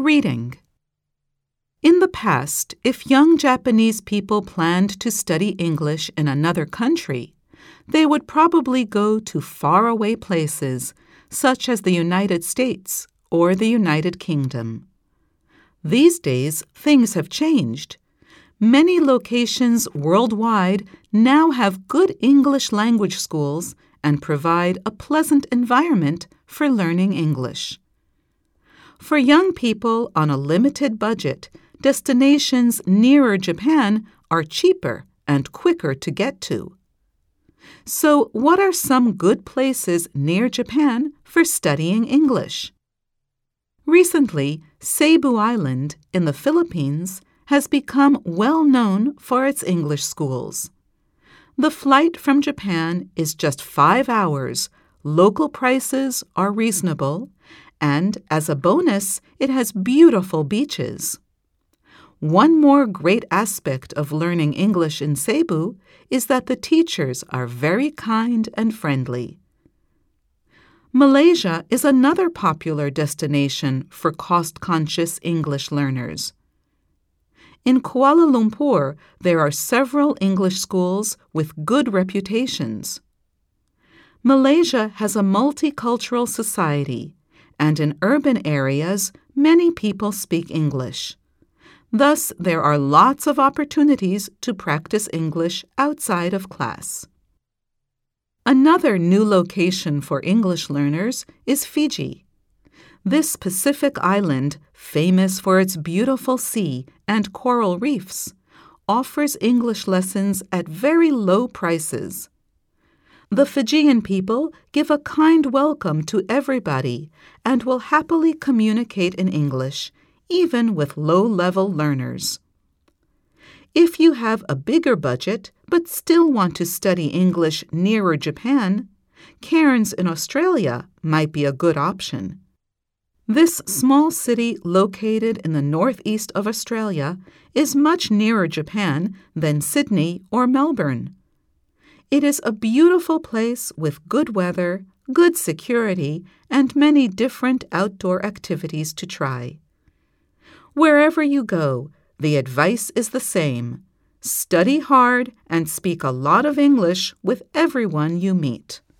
Reading. In the past, if young Japanese people planned to study English in another country, they would probably go to faraway places such as the United States or the United Kingdom. These days, things have changed. Many locations worldwide now have good English language schools and provide a pleasant environment for learning English. For young people on a limited budget, destinations nearer Japan are cheaper and quicker to get to. So, what are some good places near Japan for studying English? Recently, Cebu Island in the Philippines has become well known for its English schools. The flight from Japan is just 5 hours, local prices are reasonable, and as a bonus, it has beautiful beaches. One more great aspect of learning English in Cebu is that the teachers are very kind and friendly. Malaysia is another popular destination for cost-conscious English learners. In Kuala Lumpur, there are several English schools with good reputations. Malaysia has a multicultural society, and in urban areas, many people speak English. Thus, there are lots of opportunities to practice English outside of class. Another new location for English learners is Fiji. This Pacific island, famous for its beautiful sea and coral reefs, offers English lessons at very low prices. The Fijian people give a kind welcome to everybody and will happily communicate in English, even with low-level learners. If you have a bigger budget but still want to study English nearer Japan, Cairns in Australia might be a good option. This small city located in the northeast of Australia is much nearer Japan than Sydney or Melbourne. It is a beautiful place with good weather, good security, and many different outdoor activities to try. Wherever you go, the advice is the same. Study hard and speak a lot of English with everyone you meet.